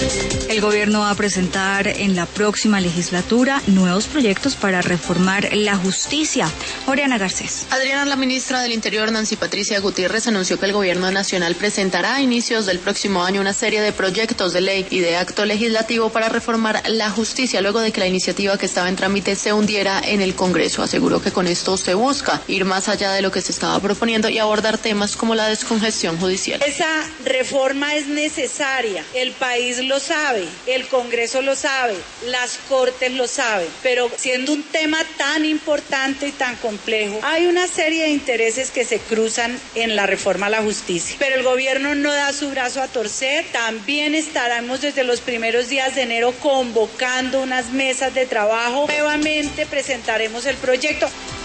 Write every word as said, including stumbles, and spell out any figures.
El gobierno va a presentar en la próxima legislatura nuevos proyectos para reformar la justicia. Oriana Garcés. Adriana, la ministra del Interior, Nancy Patricia Gutiérrez, anunció que el gobierno nacional presentará a inicios del próximo año una serie de proyectos de ley y de acto legislativo para reformar la justicia, luego de que la iniciativa que estaba en trámite se hundiera en el Congreso. Aseguró que con esto se busca ir más allá de lo que se estaba proponiendo y abordar temas como la descongestión judicial. Esa reforma es necesaria, el país lo sabe. El Congreso lo sabe, las Cortes lo saben, pero siendo un tema tan importante y tan complejo, hay una serie de intereses que se cruzan en la reforma a la justicia. Pero el gobierno no da su brazo a torcer, también estaremos desde los primeros días de enero convocando unas mesas de trabajo, nuevamente presentaremos el proyecto.